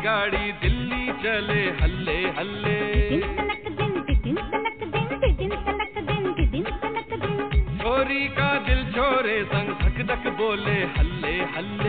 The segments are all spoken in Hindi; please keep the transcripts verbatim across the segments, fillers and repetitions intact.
गाड़ी दिल्ली चले हल्ले हल्ले। छोरी का दिल छोरे संग धक धक बोले हल्ले हल्ले।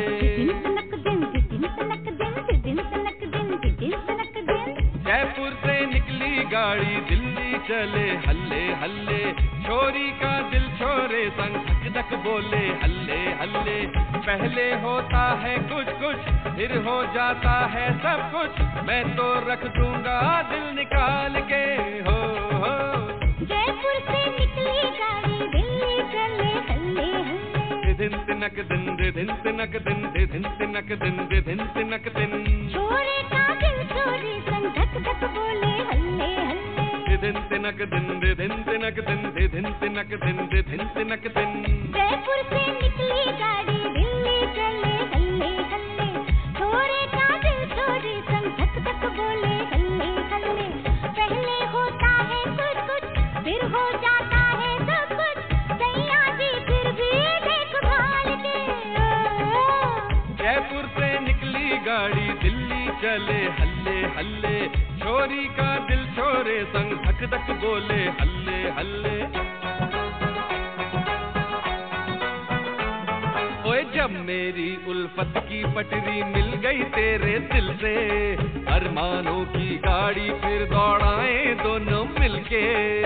जयपुर से निकली गाड़ी दिल्ली चले हल्ले हल्ले। छोरी का दिल छोरे संग धक धक बोले हल्ले हल्ले। पहले होता है कुछ कुछ फिर हो जाता है सब कुछ, मैं तो रख दूंगा दिल निकाल के हो हो। जयपुर से निकली गाड़ी दिल्ली चले हल्ले हल्ले। दिन तिनक दिन दे दिन तिनक दिन दे दिन तिनक दिन दे दिन तिनक दिन। छोरे का दिल छोरे संग धक धक बोले हल्ले हल्ले। दिन तिनक दिन दे दिन तिनक दिन दे दिन तिनक दिन दे दिन तिनक दिन। जयपुर से निकली गाड़ी दिल्ली चले हल्ले हल्ले। छोरे का दिल छोरे संग धक धक बोले हल्ले हल्ले। पहले होता है कुछ कुछ फिर हो जाता है सब कुछ, सैया जी फिर भी देखभाल के। जयपुर से निकली गाड़ी दिल्ली चले हल्ले हल्ले। छोरी का दिल छोरे संग धक धक बोले हल्ले हल्ले। ओए जब मेरी उल्फत की पटरी मिल गई तेरे दिल से, अरमानों की गाड़ी फिर दौड़ाए दोनों मिलके।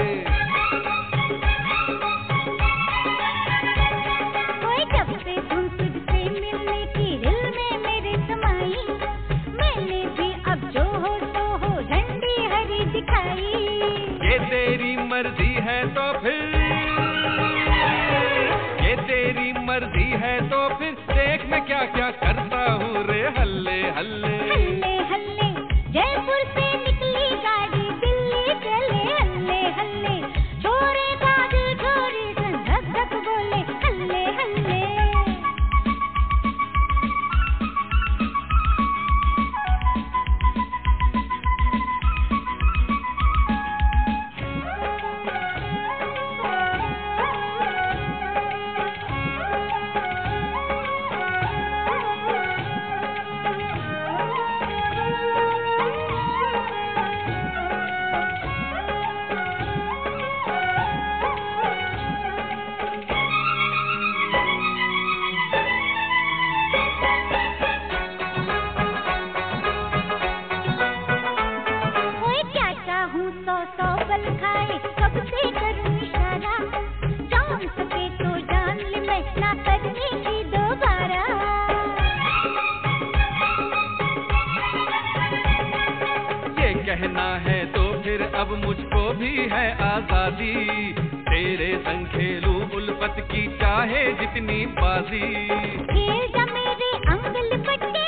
ओए जब से तुम तुझसे मिलने की दिल में मेरे समाई, मैंने भी अब जो हो तो हो झंडी हरी दिखाई। ये तेरी मर्जी है तो फिर, ये तेरी मर्जी है तो फिर देख मैं क्या क्या करता हूँ रे हल्ले हल्ले। हल्ले हल्ले। जयपुर से निकली गाड़ी दिल्ली चले हल्ले हल्ले। छोरे का दिल छोरे संग धक धक बोले हल्ले हल्ले। कहना है तो फिर अब मुझको भी है आजादी, तेरे संग खेलूं उल्फत की चाहे जितनी बाजी। खेल जा मेरे अंग लिपटे,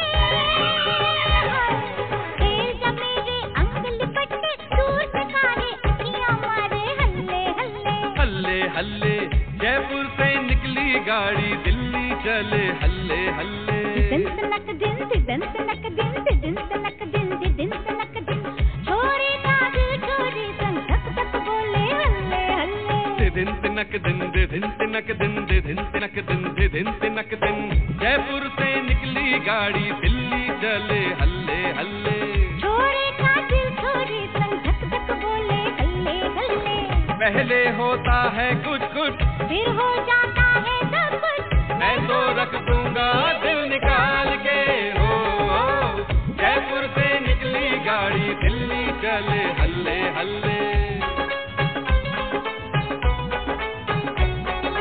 खेल जा मेरे अंग लिपटे, दूर से काहे अखियां मारे हल्ले हल्ले। हल्ले हल्ले। जयपुर से निकली गाड़ी दिल्ली चले हल्ले हल्ले। दिन तनक दिन दिन तनक दिन दिन तनक दिन दिन तनक दिन। छोरे का दिल छोरे संग धक धक बोले हल्ले हल्ले। दिन तिनक दिन दे दिन तिनक दिन दे दिन तिनक दिन दे दिन तिनक दिन। जयपुर से निकली गाड़ी दिल्ली चले हल्ले हल्ले। छोरे का दिल छोरे संग धक धक बोले हल्ले हल्ले। पहले होता है कुछ कुछ फिर हो जाता है सब कुछ, मैं तो रख दूंगा दिल निकाल के हो, हो। जयपुर से निकली गाड़ी दिल्ली चले हल्ले हल्ले।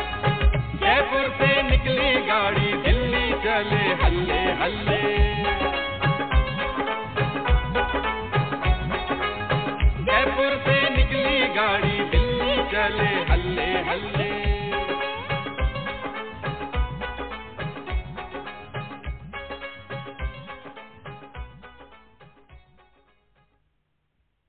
जयपुर से निकली गाड़ी दिल्ली चले हल्ले हल्ले।